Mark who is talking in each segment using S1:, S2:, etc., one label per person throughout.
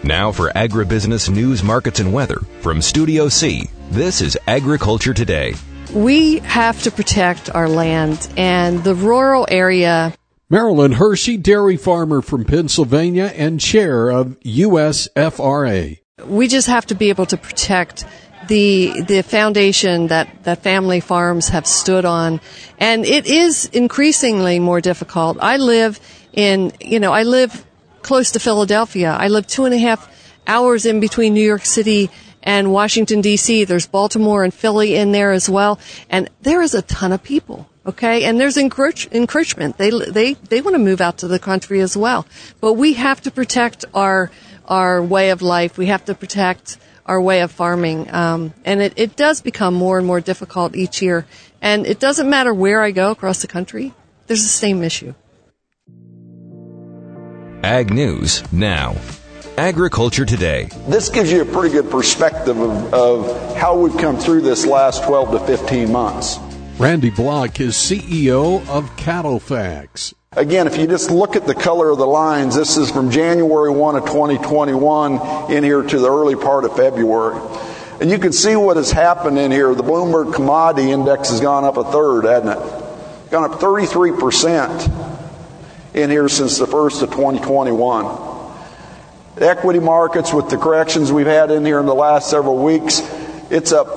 S1: Now for agribusiness news, markets, and weather from Studio C, this is Agriculture Today.
S2: We have to protect our land and the rural area.
S3: Marilyn Hershey, dairy farmer from Pennsylvania and chair of USFRA.
S2: We just have to be able to protect the foundation that family farms have stood on. And it is increasingly more difficult. I live close to Philadelphia. I live 2.5 hours in between New York City and Washington, D.C. There's Baltimore and Philly in there as well. And there is a ton of people, okay? And there's encroachment. They want to move out to the country as well. But we have to protect our way of life. We have to protect our way of farming. And it does become more and more difficult each year. And it doesn't matter where I go across the country. There's the same issue.
S1: Ag News now. Agriculture Today.
S4: This gives you a pretty good perspective of how we've come through this last 12 to 15 months.
S3: Randy Block is CEO of CattleFax.
S4: Again, if you just look at the color of the lines, this is from January 1 of 2021 in here to the early part of February. And you can see what has happened in here. The Bloomberg Commodity Index has gone up a third, hasn't it? Gone up 33% in here since the first of 2021. The equity markets, with the corrections we've had in here in the last several weeks, it's up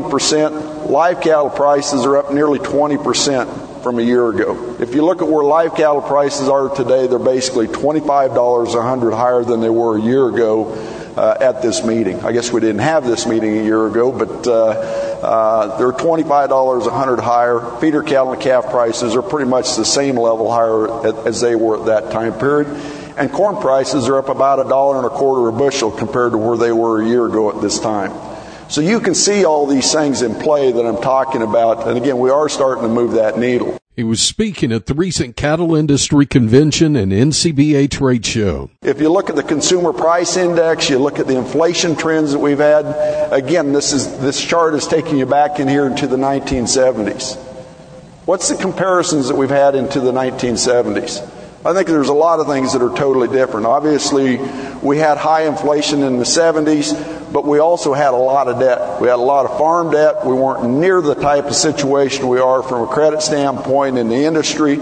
S4: 14%. Live cattle prices are up nearly 20% from a year ago. If you look at where live cattle prices are today, they're basically $25 a hundred higher than they were a year ago at this meeting. I guess we didn't have this meeting a year ago, but they're $25 a hundred higher. Feeder cattle and calf prices are pretty much the same level higher as they were at that time period. And corn prices are up about $1.25 a bushel compared to where they were a year ago at this time. So you can see all these things in play that I'm talking about. And again, we are starting to move that needle.
S3: He was speaking at the recent Cattle Industry Convention and NCBA trade show. If
S4: you look at the Consumer Price Index, you look at the inflation trends that we've had, again, this chart is taking you back in here into the 1970s. What's the comparisons that we've had into the 1970s? I think there's a lot of things that are totally different. Obviously, we had high inflation in the 70s, but we also had a lot of debt. We had a lot of farm debt. We weren't near the type of situation we are from a credit standpoint in the industry.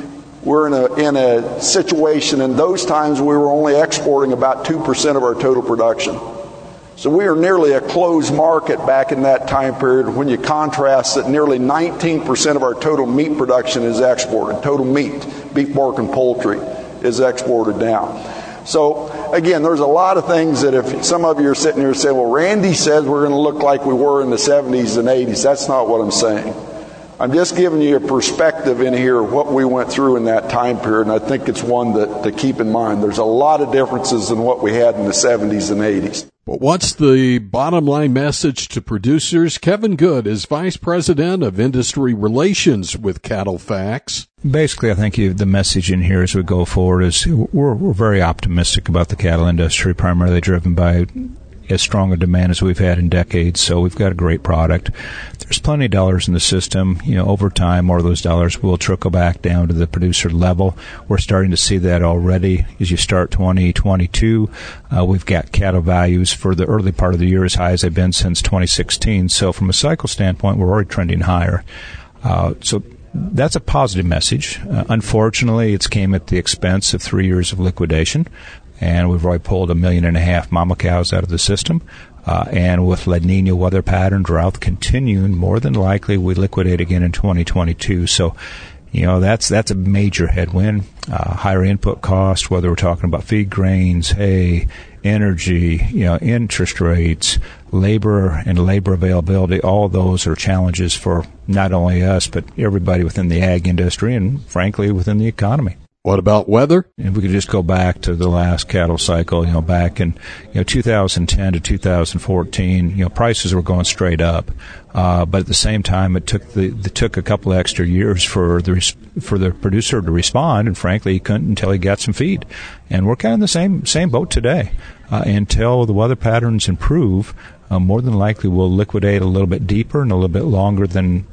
S4: We're in a situation in those times we were only exporting about 2% of our total production. So we are nearly a closed market back in that time period when you contrast that nearly 19% of our total meat production is exported. Total meat, beef, pork, and poultry is exported now. So, again, there's a lot of things that if some of you are sitting here and say, well, Randy says we're going to look like we were in the 70s and 80s. That's not what I'm saying. I'm just giving you a perspective in here of what we went through in that time period, and I think it's one to keep in mind. There's a lot of differences in what we had in the 70s and 80s.
S3: But what's the bottom line message to producers? Kevin Good is Vice President of Industry Relations with CattleFax.
S5: Basically, I think the message in here as we go forward is we're very optimistic about the cattle industry, primarily driven by as strong a demand as we've had in decades. So we've got a great product. There's plenty of dollars in the system. Over time, more of those dollars will trickle back down to the producer level. We're starting to see that already as you start 2022. We've got cattle values for the early part of the year as high as they've been since 2016. So from a cycle standpoint, we're already trending higher. So that's a positive message. Unfortunately, it's came at the expense of 3 years of liquidation. And we've already pulled 1.5 million mama cows out of the system. And with La Nina weather pattern drought continuing, more than likely we liquidate again in 2022. So, that's a major headwind. Higher input costs, whether we're talking about feed grains, hay, energy, interest rates, labor and labor availability, all those are challenges for not only us, but everybody within the ag industry and, frankly, within the economy.
S3: What about weather?
S5: If we could just go back to the last cattle cycle, back in 2010 to 2014, prices were going straight up, but at the same time, it took a couple of extra years for the producer to respond, and frankly, he couldn't until he got some feed. And we're kind of in the same boat today. Until the weather patterns improve, more than likely we'll liquidate a little bit deeper and a little bit longer than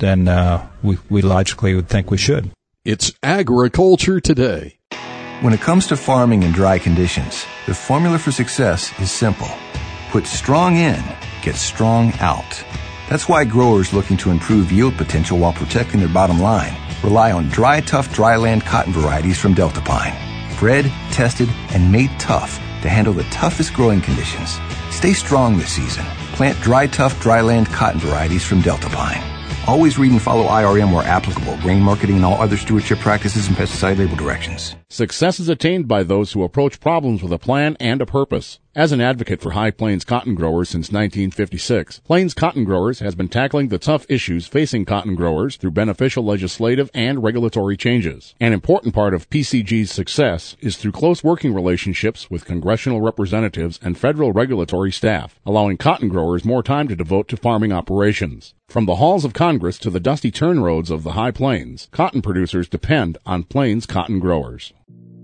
S5: we logically would think we should.
S3: It's Agriculture Today.
S6: When it comes to farming in dry conditions, the The formula for success is simple. Put strong in, get strong out. That's why growers looking to improve yield potential while protecting their bottom line rely on Dry Tough Dryland cotton varieties from Delta Pine. Bred, tested, and made tough to handle the toughest growing conditions. Stay strong this season. Plant Dry Tough Dryland cotton varieties from Delta Pine. Always read and follow IRM where applicable, grain marketing and all other stewardship practices and pesticide label directions.
S7: Success is attained by those who approach problems with a plan and a purpose. As an advocate for High Plains cotton growers since 1956, Plains Cotton Growers has been tackling the tough issues facing cotton growers through beneficial legislative and regulatory changes. An important part of PCG's success is through close working relationships with congressional representatives and federal regulatory staff, allowing cotton growers more time to devote to farming operations. From the halls of Congress to the dusty turn roads of the High Plains, cotton producers depend on Plains cotton growers.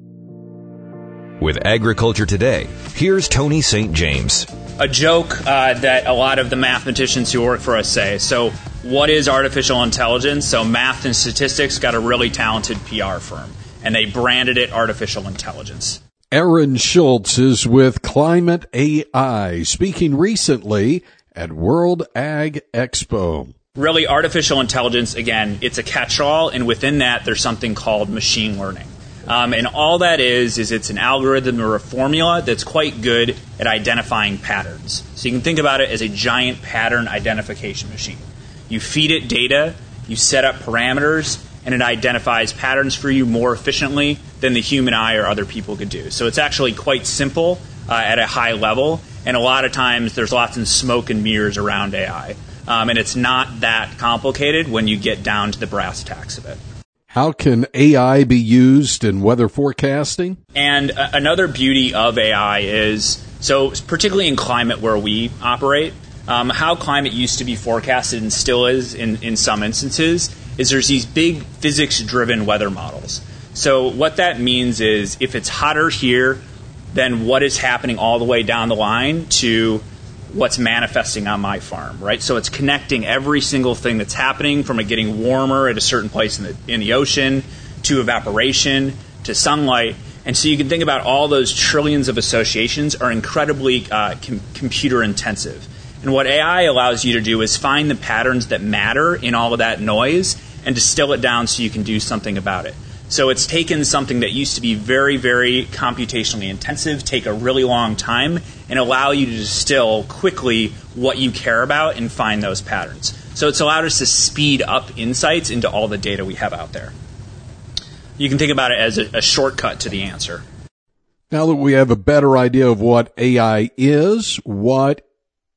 S1: With Agriculture Today, here's Tony St. James.
S8: A joke that a lot of the mathematicians who work for us say. So what is artificial intelligence? So Math and Statistics got a really talented PR firm, and they branded it artificial intelligence.
S3: Aaron Schultz is with Climate AI, speaking recently at World Ag Expo.
S8: Really, artificial intelligence, again, it's a catch-all, and within that, there's something called machine learning. And all that is it's an algorithm or a formula that's quite good at identifying patterns. So you can think about it as a giant pattern identification machine. You feed it data, you set up parameters, and it identifies patterns for you more efficiently than the human eye or other people could do. So it's actually quite simple at a high level, and a lot of times there's lots of smoke and mirrors around AI. And it's not that complicated when you get down to the brass tacks of it.
S3: How can AI be used in weather forecasting?
S8: And another beauty of AI is, so particularly in climate where we operate, how climate used to be forecasted and still is in some instances, is there's these big physics-driven weather models. So what that means is if it's hotter here, then what is happening all the way down the line to what's manifesting on my farm, right? So it's connecting every single thing that's happening from it getting warmer at a certain place in the ocean to evaporation to sunlight. And so you can think about all those trillions of associations are incredibly computer intensive. And what AI allows you to do is find the patterns that matter in all of that noise and distill it down so you can do something about it. So it's taken something that used to be very, very computationally intensive, take a really long time, and allow you to distill quickly what you care about and find those patterns. So it's allowed us to speed up insights into all the data we have out there. You can think about it as a shortcut to the answer.
S3: Now that we have a better idea of what AI is, what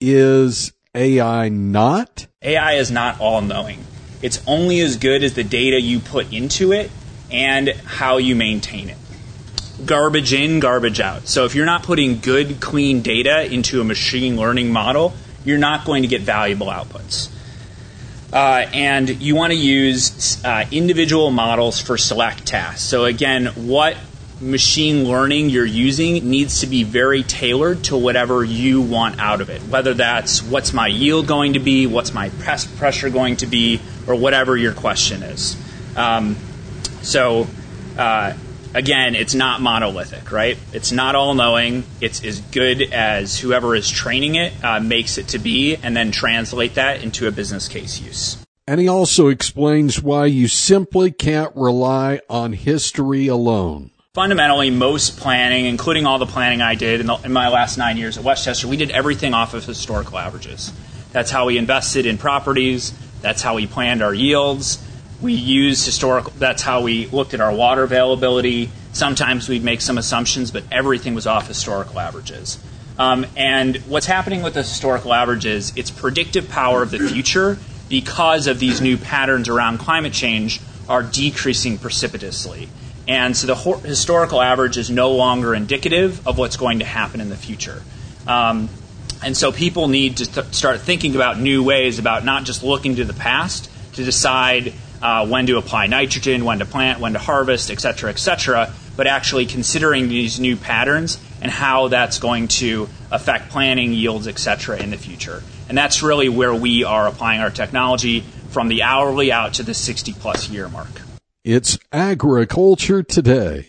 S3: is AI not?
S8: AI is not all-knowing. It's only as good as the data you put into it and how you maintain it. Garbage in, garbage out. So if you're not putting good, clean data into a machine learning model, you're not going to get valuable outputs. And you want to use individual models for select tasks. So again, what machine learning you're using needs to be very tailored to whatever you want out of it, whether that's what's my yield going to be, what's my pest pressure going to be, or whatever your question is. Again, it's not monolithic, right? It's not all-knowing. It's as good as whoever is training it makes it to be, and then translate that into a business case use.
S3: And he also explains why you simply can't rely on history alone.
S8: Fundamentally, most planning, including all the planning I did in my last 9 years at Westchester, we did everything off of historical averages. That's how we invested in properties. That's how we planned our yields. We used that's how we looked at our water availability. Sometimes we'd make some assumptions, but everything was off historical averages. And what's happening with the historical averages, its predictive power of the future, because of these new patterns around climate change, are decreasing precipitously. And so the historical average is no longer indicative of what's going to happen in the future. And so people need to start thinking about new ways about not just looking to the past to decide when to apply nitrogen, when to plant, when to harvest, et cetera, but actually considering these new patterns and how that's going to affect planting, yields, et cetera, in the future. And that's really where we are applying our technology from the hourly out to the 60-plus year mark.
S3: It's Agriculture Today.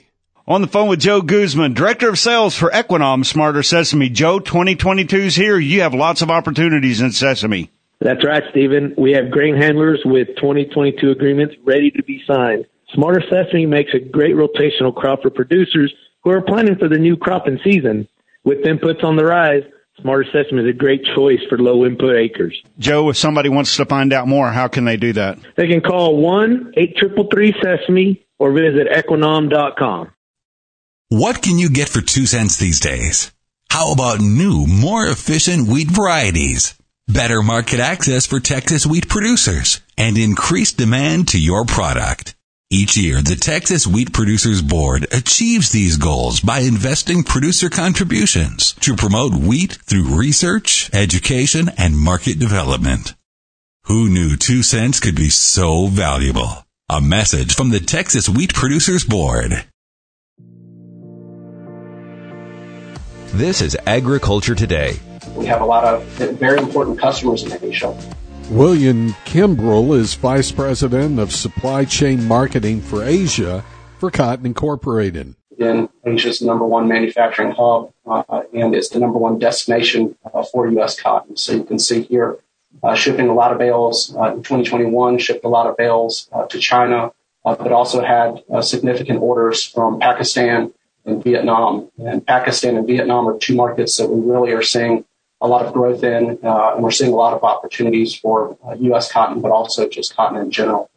S9: On the phone with Joe Guzman, Director of Sales for Equinom Smarter Sesame. Joe, 2022's here. You have lots of opportunities in Sesame.
S10: That's right, Stephen. We have grain handlers with 2022 agreements ready to be signed. Smarter Sesame makes a great rotational crop for producers who are planning for the new cropping season. With inputs on the rise, Smarter Sesame is a great choice for low-input acres.
S9: Joe, if somebody wants to find out more, how can they do that?
S10: They can call 1-833-SESAME or visit equinom.com.
S11: What can you get for 2 cents these days? How about new, more efficient wheat varieties? Better market access for Texas wheat producers and increased demand to your product. Each year, the Texas Wheat Producers Board achieves these goals by investing producer contributions to promote wheat through research, education, and market development. Who knew 2 cents could be so valuable? A message from the Texas Wheat Producers Board.
S1: This is Agriculture Today.
S12: We have a lot of very important customers in Asia.
S3: William Kimbrell is Vice President of Supply Chain Marketing for Asia for Cotton Incorporated.
S12: Again, Asia's number one manufacturing hub, and it's the number one destination for U.S. cotton. So you can see here, shipping a lot of bales in 2021, shipped a lot of bales to China, but also had significant orders from Pakistan and Vietnam. And Pakistan and Vietnam are two markets that we really are seeing a lot of growth in, and we're seeing a lot of opportunities for U.S. cotton, but also just cotton in general.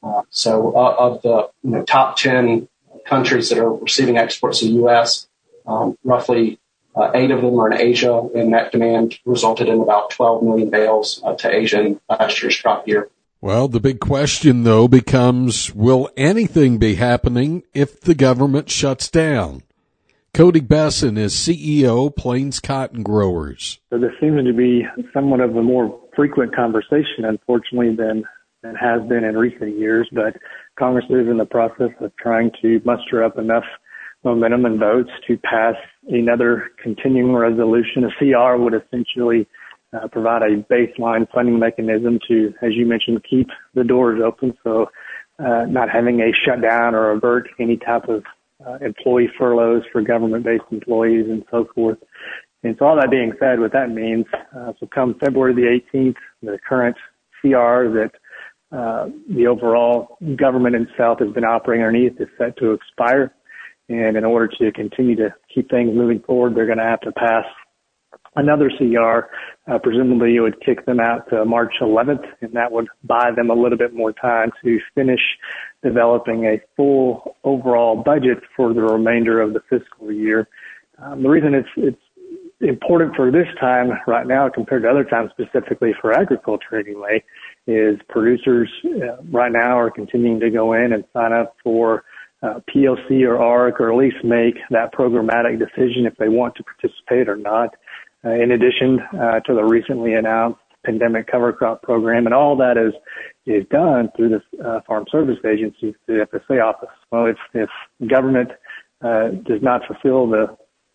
S12: So of the top 10 countries that are receiving exports to the U.S., roughly 8 of them are in Asia, and that demand resulted in about 12 million bales to Asia in last year's crop year.
S3: Well, the big question, though, becomes, will anything be happening if the government shuts down? Cody Besson is CEO, Plains Cotton Growers.
S13: So this seems to be somewhat of a more frequent conversation, unfortunately, than has been in recent years. But Congress is in the process of trying to muster up enough momentum and votes to pass another continuing resolution. A CR would essentially provide a baseline funding mechanism to, as you mentioned, keep the doors open. So not having a shutdown or avert any type of employee furloughs for government-based employees and so forth. And so all that being said, what that means, so come February the 18th, the current CR that the overall government itself has been operating underneath is set to expire. And in order to continue to keep things moving forward, they're going to have to pass another CR. Presumably it would kick them out to March 11th, and that would buy them a little bit more time to finish developing a full overall budget for the remainder of the fiscal year. The reason it's important for this time right now compared to other times, specifically for agriculture anyway, is producers right now are continuing to go in and sign up for POC or ARC, or at least make that programmatic decision if they want to participate or not. In addition to the recently announced pandemic cover crop program, and all that is done through the Farm Service Agency, the FSA office. Well, if government does not fulfill the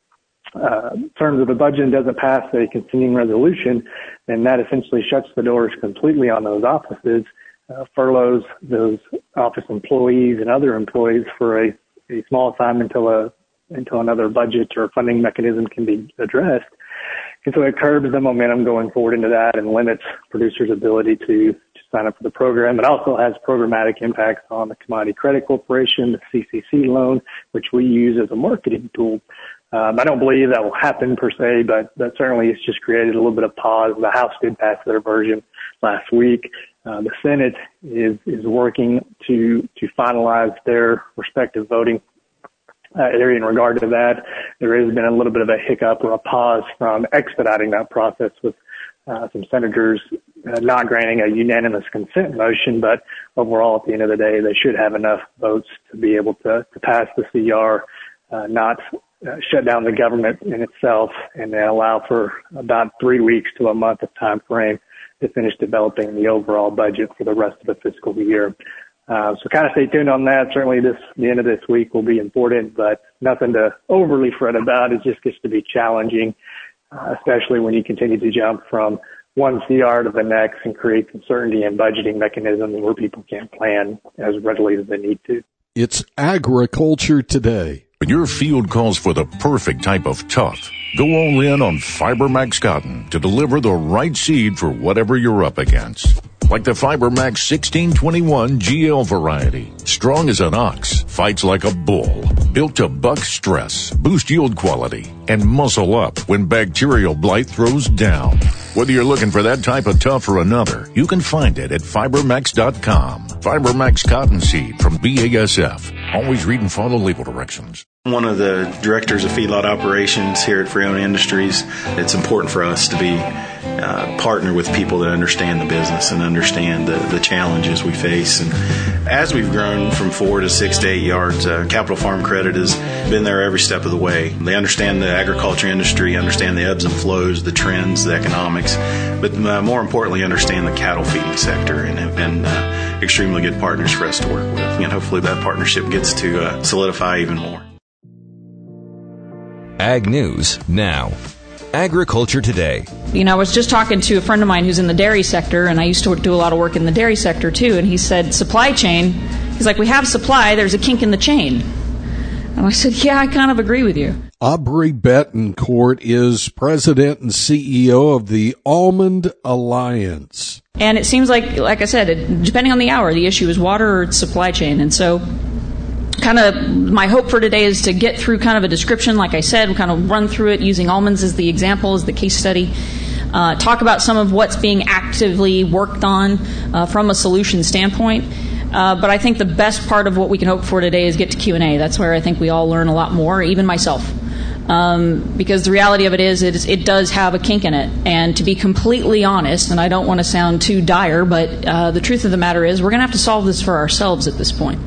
S13: terms of the budget and doesn't pass a continuing resolution, then that essentially shuts the doors completely on those offices, furloughs those office employees and other employees for a small time until another budget or funding mechanism can be addressed. And so it curbs the momentum going forward into that and limits producers' ability to sign up for the program. It also has programmatic impacts on the Commodity Credit Corporation, the CCC loan, which we use as a marketing tool. I don't believe that will happen per se, but certainly it's just created a little bit of pause. The House did pass their version last week. The Senate is working to finalize their respective voting area in regard to that. There has been a little bit of a hiccup or a pause from expediting that process with some senators not granting a unanimous consent motion, but overall, at the end of the day, they should have enough votes to be able to pass the CR, not shut down the government in itself, and then allow for about 3 weeks to a month of time frame to finish developing the overall budget for the rest of the fiscal year. So kind of stay tuned on that. Certainly the end of this week will be important, but nothing to overly fret about. It just gets to be challenging, especially when you continue to jump from one CR to the next and create uncertainty in budgeting mechanisms where people can't plan as readily as they need to.
S3: It's Agriculture Today.
S14: When your field calls for the perfect type of tough, go all in on FiberMax Cotton to deliver the right seed for whatever you're up against. Like the FiberMax 1621 GL variety. Strong as an ox, fights like a bull. Built to buck stress, boost yield quality, and muscle up when bacterial blight throws down. Whether you're looking for that type of tough or another, you can find it at FiberMax.com. FiberMax Cottonseed from BASF. Always read and follow label directions.
S15: One of the directors of feedlot operations here at Friona Industries. It's important for us to be partner with people that understand the business and understand the challenges we face. And as we've grown from 4 to 6 to 8 yards, Capital Farm Credit has been there every step of the way. They understand the agriculture industry, understand the ebbs and flows, the trends, the economics, but more importantly, understand the cattle feeding sector and have been extremely good partners for us to work with. And hopefully that partnership gets to solidify even more.
S1: Ag News now. Agriculture Today.
S16: I was just talking to a friend of mine who's in the dairy sector, and I used to do a lot of work in the dairy sector too, and he said, supply chain, he's like, we have supply, there's a kink in the chain. And I said, yeah, I kind of agree with you.
S3: Aubrey Betancourt is president and CEO of the Almond Alliance.
S16: And it seems like I said, depending on the hour, the issue is water or it's supply chain. And so kind of my hope for today is to get through kind of a description, like I said, kind of run through it using almonds as the example, as the case study, talk about some of what's being actively worked on from a solution standpoint. But I think the best part of what we can hope for today is get to Q&A. That's where I think we all learn a lot more, even myself. Because the reality of it is it does have a kink in it. And to be completely honest, and I don't want to sound too dire, but the truth of the matter is we're going to have to solve this for ourselves at this point.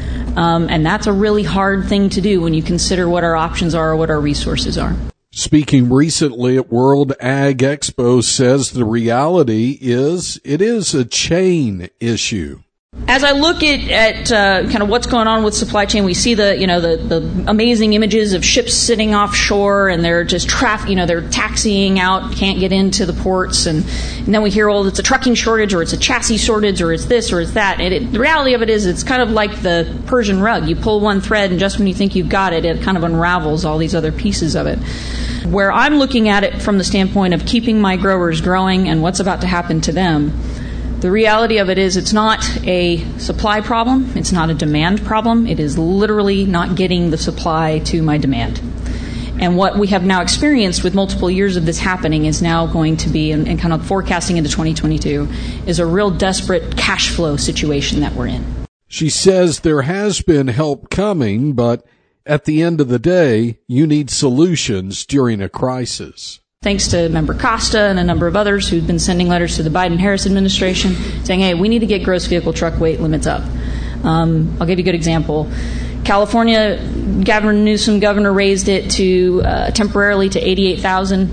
S16: And that's a really hard thing to do when you consider what our options are or what our resources are.
S3: Speaking recently at World Ag Expo, says the reality is it is a chain issue.
S16: As I look at kind of what's going on with supply chain, we see the amazing images of ships sitting offshore and they're just they're taxiing out, can't get into the ports, and then we hear, it's a trucking shortage or it's a chassis shortage or it's this or it's that. And the reality of it is it's kind of like the Persian rug. You pull one thread and just when you think you've got it, it kind of unravels all these other pieces of it. Where I'm looking at it from the standpoint of keeping my growers growing and what's about to happen to them, the reality of it is it's not a supply problem. It's not a demand problem. It is literally not getting the supply to my demand. And what we have now experienced with multiple years of this happening is now going to be, and kind of forecasting into 2022, is a real desperate cash flow situation that we're in.
S3: She says there has been help coming, but at the end of the day, you need solutions during a crisis.
S16: Thanks to Member Costa and a number of others who've been sending letters to the Biden-Harris administration saying, hey, we need to get gross vehicle truck weight limits up. I'll give you a good example. California, Governor Newsom, raised it to temporarily to 88,000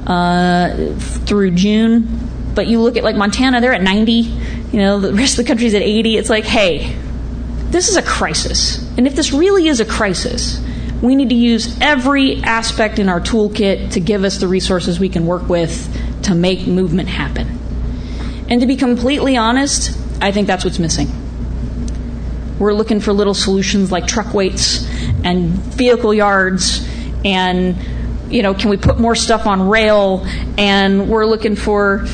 S16: through June. But you look at like Montana, they're at 90. The rest of the country's at 80. It's like, hey, this is a crisis. And if this really is a crisis, we need to use every aspect in our toolkit to give us the resources we can work with to make movement happen. And to be completely honest, I think that's what's missing. We're looking for little solutions like truck weights and vehicle yards and, can we put more stuff on rail? And we're looking for,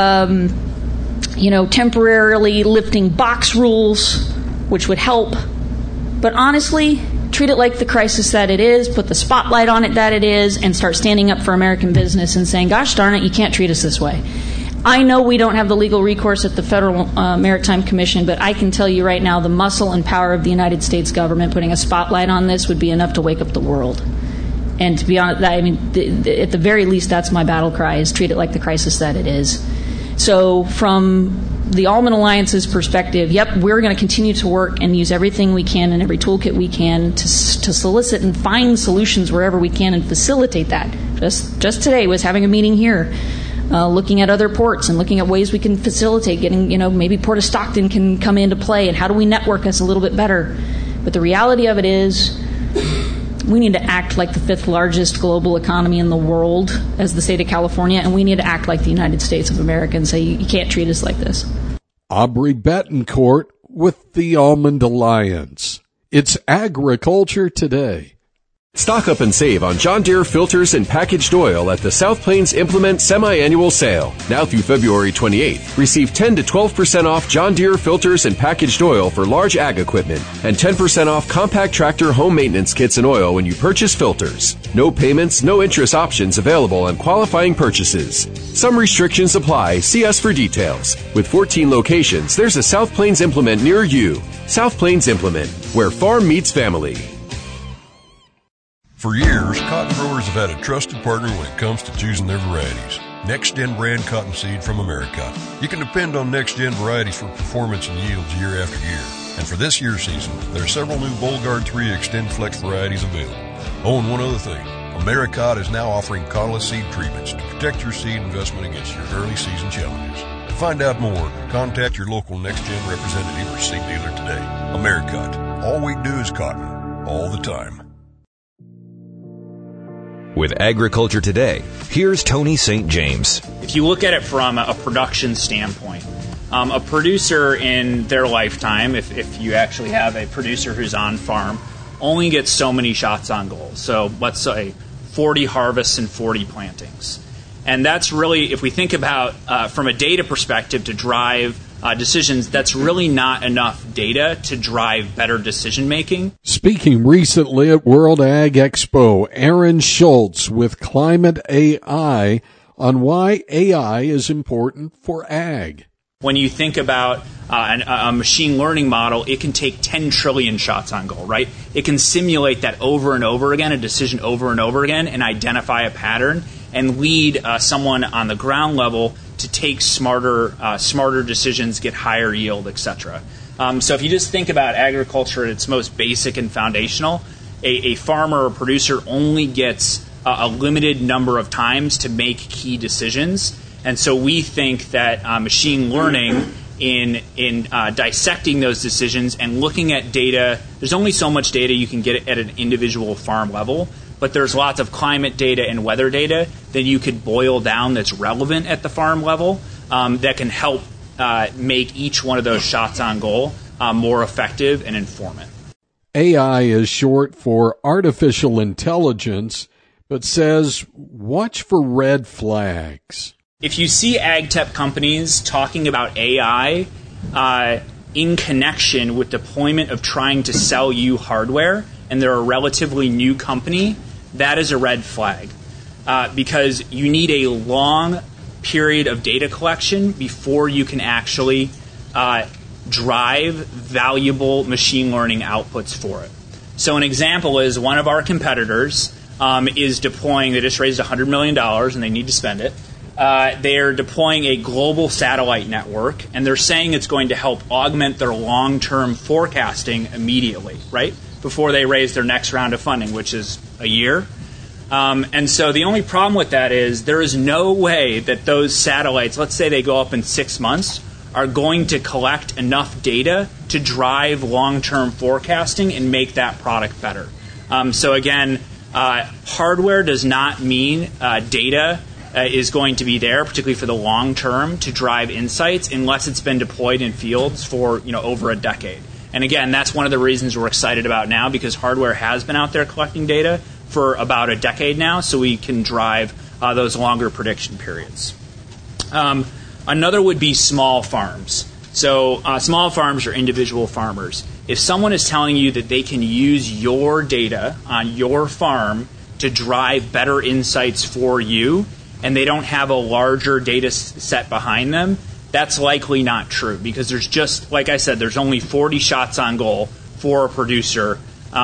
S16: temporarily lifting box rules, which would help. But honestly, treat it like the crisis that it is, put the spotlight on it that it is, and start standing up for American business and saying, gosh darn it, you can't treat us this way. I know we don't have the legal recourse at the Federal Maritime Commission, but I can tell you right now the muscle and power of the United States government putting a spotlight on this would be enough to wake up the world. And to be honest, at the very least, that's my battle cry, is treat it like the crisis that it is. So from the Almond Alliance's perspective, we're going to continue to work and use everything we can and every toolkit we can to solicit and find solutions wherever we can and facilitate that. Just today was having a meeting here, looking at other ports and looking at ways we can facilitate getting, maybe Port of Stockton can come into play and how do we network us a little bit better. But the reality of it is we need to act like the 5th largest global economy in the world as the state of California, and we need to act like the United States of America and say, you can't treat us like this.
S3: Aubrey Betancourt with the Almond Alliance. It's Agriculture Today.
S17: Stock up and save on John Deere filters and packaged oil at the South Plains Implement Semi-Annual Sale. Now through February 28th, receive 10 to 12% off John Deere filters and packaged oil for large ag equipment and 10% off compact tractor home maintenance kits and oil when you purchase filters. No payments, no interest options available on qualifying purchases. Some restrictions apply. See us for details. With 14 locations, there's a South Plains Implement near you. South Plains Implement, where farm meets family.
S18: For years, cotton growers have had a trusted partner when it comes to choosing their varieties. NextGen brand cottonseed from America. You can depend on NextGen varieties for performance and yields year after year. And for this year's season, there are several new BollGuard 3 Extend Flex varieties available. Oh, and one other thing. Americot is now offering cottonless seed treatments to protect your seed investment against your early season challenges. To find out more, contact your local NextGen representative or seed dealer today. Americot. All we do is cotton. All the time.
S1: With Agriculture Today, here's Tony St. James.
S8: If you look at it from a production standpoint, a producer in their lifetime, if you actually have a producer who's on farm, only gets so many shots on goal. So let's say 40 harvests and 40 plantings. And that's really, if we think about from a data perspective to drive decisions, that's really not enough data to drive better decision making.
S3: Speaking recently at World Ag Expo, Aaron Schultz with Climate AI on why AI is important for ag.
S8: When you think about a machine learning model, it can take 10 trillion shots on goal, right? It can simulate that over and over again, a decision over and over again, and identify a pattern and lead someone on the ground level to take smarter decisions, get higher yield, etc. So if you just think about agriculture at its most basic and foundational, a farmer or producer only gets a limited number of times to make key decisions. And so we think that machine learning in dissecting those decisions and looking at data, there's only so much data you can get at an individual farm level, but there's lots of climate data and weather data that you could boil down that's relevant at the farm level that can help make each one of those shots on goal more effective and informant.
S3: AI is short for artificial intelligence, but says watch for red flags.
S8: If you see ag tech companies talking about AI in connection with deployment of trying to sell you hardware, and they're a relatively new company, that is a red flag because you need a long period of data collection before you can actually drive valuable machine learning outputs for it. So an example is one of our competitors is deploying, they just raised $100 million and they need to spend it. They're deploying a global satellite network, and they're saying it's going to help augment their long-term forecasting immediately, right, before they raise their next round of funding, which is a year. And so the only problem with that is there is no way that those satellites, let's say they go up in 6 months, are going to collect enough data to drive long-term forecasting and make that product better. So again, hardware does not mean data is going to be there, particularly for the long term, to drive insights unless it's been deployed in fields for over a decade. And again, that's one of the reasons we're excited about now, because hardware has been out there collecting data for about a decade now, so we can drive those longer prediction periods. Another would be small farms. So small farms are individual farmers. If someone is telling you that they can use your data on your farm to drive better insights for you, and they don't have a larger data set behind them, that's likely not true, because there's just, like I said, there's only 40 shots on goal for a producer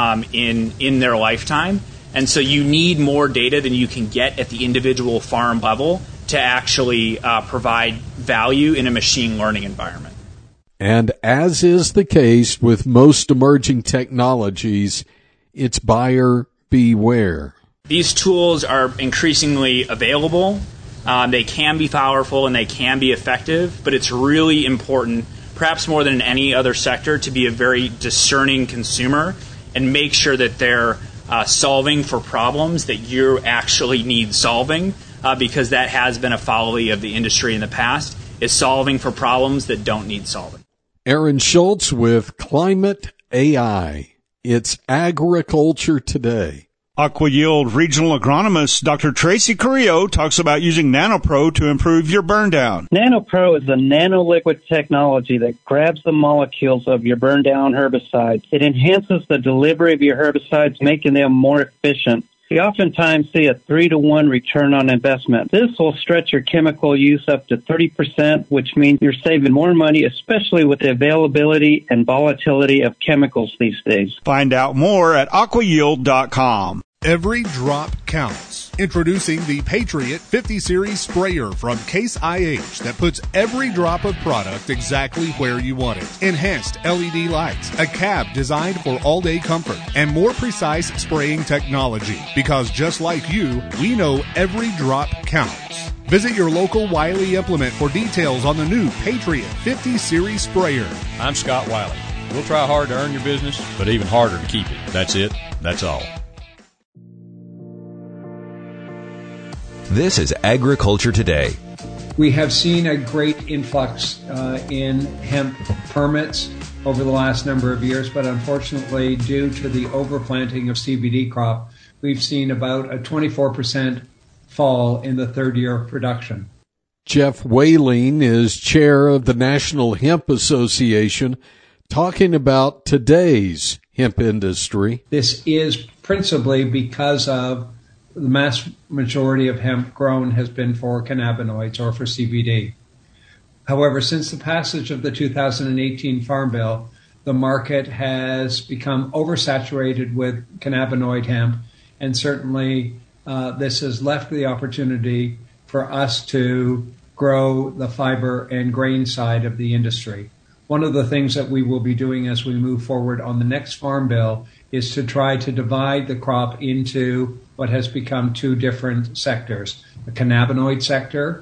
S8: in their lifetime. And so you need more data than you can get at the individual farm level to actually provide value in a machine learning environment.
S3: And as is the case with most emerging technologies, it's buyer beware.
S8: These tools are increasingly available. They can be powerful and they can be effective, but it's really important, perhaps more than in any other sector, to be a very discerning consumer and make sure that they're solving for problems that you actually need solving, because that has been a folly of the industry in the past, is solving for problems that don't need solving.
S3: Aaron Schultz with Climate AI. It's Agriculture Today
S9: AquaYield Regional Agronomist Dr. Tracy Carrillo talks about using NanoPro to improve your burn down.
S19: NanoPro is a nanoliquid technology that grabs the molecules of your burn down herbicides. It enhances the delivery of your herbicides, making them more efficient. We oftentimes see a 3-to-1 return on investment. This will stretch your chemical use up to 30%, which means you're saving more money, especially with the availability and volatility of chemicals these days.
S9: Find out more at aquayield.com.
S20: Every drop counts. Introducing the Patriot 50 Series sprayer from Case IH that puts every drop of product exactly where you want it. Enhanced LED lights, a cab designed for all-day comfort, and more precise spraying technology. Because just like you, we know every drop counts. Visit your local Wiley Implement for details on the new Patriot 50 Series sprayer.
S21: I'm Scott Wiley. We'll try hard to earn your business, but even harder to keep it. That's it. That's all.
S1: This is Agriculture Today.
S22: We have seen a great influx in hemp permits over the last number of years, but unfortunately, due to the overplanting of CBD crop, we've seen about a 24% fall in the third year of production.
S3: Jeff Whaling is chair of the National Hemp Association, talking about today's hemp industry.
S22: This is principally because of the mass majority of hemp grown has been for cannabinoids or for CBD. However, since the passage of the 2018 Farm Bill, the market has become oversaturated with cannabinoid hemp, and certainly this has left the opportunity for us to grow the fiber and grain side of the industry. One of the things that we will be doing as we move forward on the next Farm Bill is to try to divide the crop into what has become two different sectors, a cannabinoid sector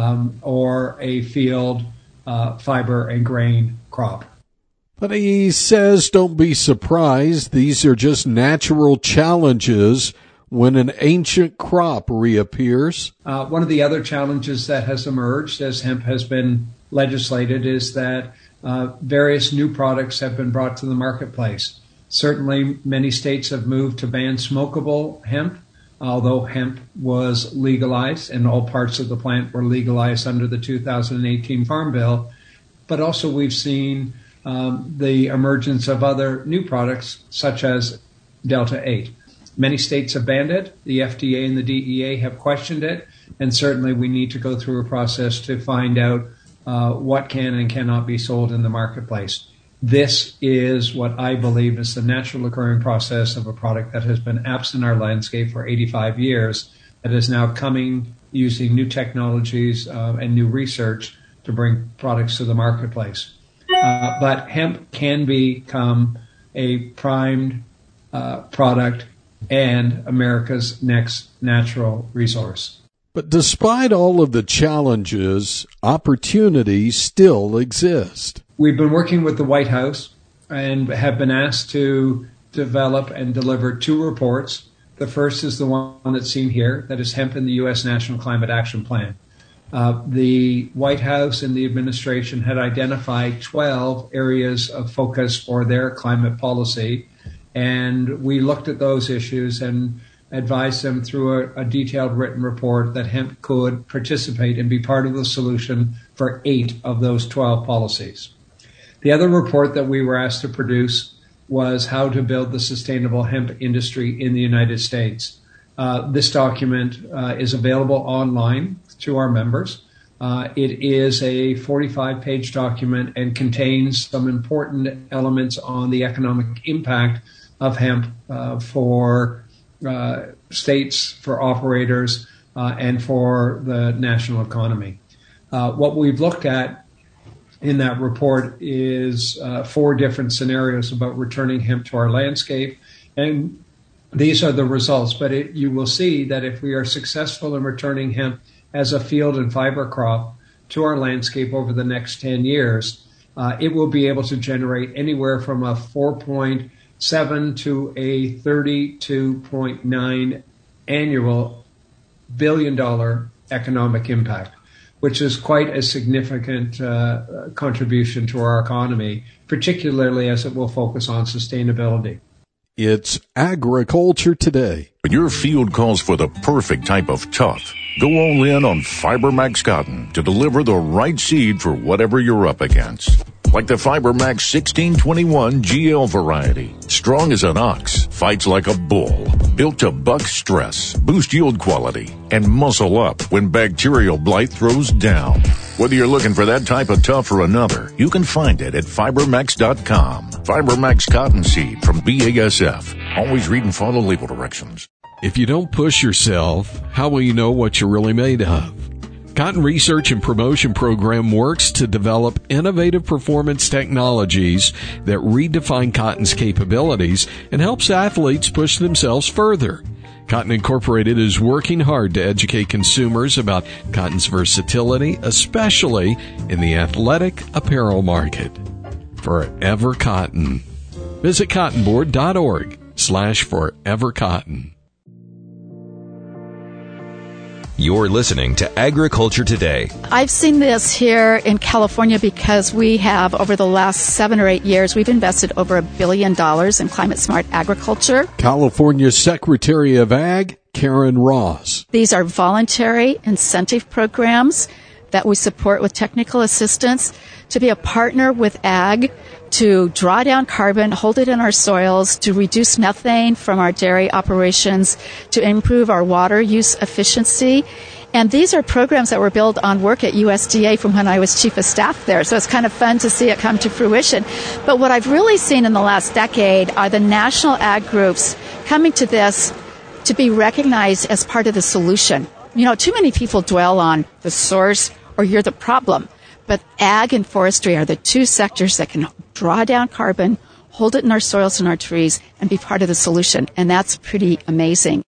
S22: or a field fiber and grain crop.
S3: But he says don't be surprised. These are just natural challenges when an ancient crop reappears.
S22: One of the other challenges that has emerged as hemp has been legislated is that various new products have been brought to the marketplace. Certainly, many states have moved to ban smokable hemp, although hemp was legalized and all parts of the plant were legalized under the 2018 Farm Bill. But also we've seen the emergence of other new products, such as Delta-8. Many states have banned it. The FDA and the DEA have questioned it, and certainly we need to go through a process to find out what can and cannot be sold in the marketplace. This is what I believe is the natural occurring process of a product that has been absent our landscape for 85 years, that is now coming using new technologies and new research to bring products to the marketplace. But hemp can become a primed product and America's next natural resource.
S3: But despite all of the challenges, opportunities still exist.
S22: We've been working with the White House and have been asked to develop and deliver two reports. The first is the one that's seen here, that is hemp in the U.S. National Climate Action Plan. The White House and the administration had identified 12 areas of focus for their climate policy, and we looked at those issues and advised them through a detailed written report that hemp could participate and be part of the solution for 8 of those 12 policies. The other report that we were asked to produce was how to build the sustainable hemp industry in the United States. This document is available online to our members. It is a 45-page document and contains some important elements on the economic impact of hemp for states, for operators, and for the national economy. What we've looked at in that report is 4 different scenarios about returning hemp to our landscape, and these are the results. But you will see that if we are successful in returning hemp as a field and fiber crop to our landscape over the next 10 years, it will be able to generate anywhere from a 4.7 to a 32.9 annual billion-dollar economic impact, which is quite a significant contribution to our economy, particularly as it will focus on sustainability.
S3: It's Agriculture Today.
S14: When your field calls for the perfect type of tough, go all in on FiberMax Cotton to deliver the right seed for whatever you're up against. Like the FiberMax 1621 GL variety. Strong as an ox, fights like a bull. Built to buck stress, boost yield quality, and muscle up when bacterial blight throws down. Whether you're looking for that type of tough or another, you can find it at FiberMax.com. FiberMax Cottonseed from BASF. Always read and follow label directions.
S3: If you don't push yourself, how will you know what you're really made of? Cotton Research and Promotion Program works to develop innovative performance technologies that redefine cotton's capabilities and helps athletes push themselves further. Cotton Incorporated is working hard to educate consumers about cotton's versatility, especially in the athletic apparel market. Forever Cotton. Visit cottonboard.org/forevercotton.
S1: You're listening to Agriculture Today.
S2: I've seen this here in California because we have, over the last 7 or 8 years, we've invested over $1 billion in climate-smart agriculture.
S3: California Secretary of Ag, Karen Ross.
S2: These are voluntary incentive programs that we support with technical assistance to be a partner with ag, to draw down carbon, hold it in our soils, to reduce methane from our dairy operations, to improve our water use efficiency. And these are programs that were built on work at USDA from when I was chief of staff there. So it's kind of fun to see it come to fruition. But what I've really seen in the last decade are the national ag groups coming to this to be recognized as part of the solution. You know, too many people dwell on the source or you're the problem. But ag and forestry are the two sectors that can draw down carbon, hold it in our soils and our trees, and be part of the solution. And that's pretty amazing.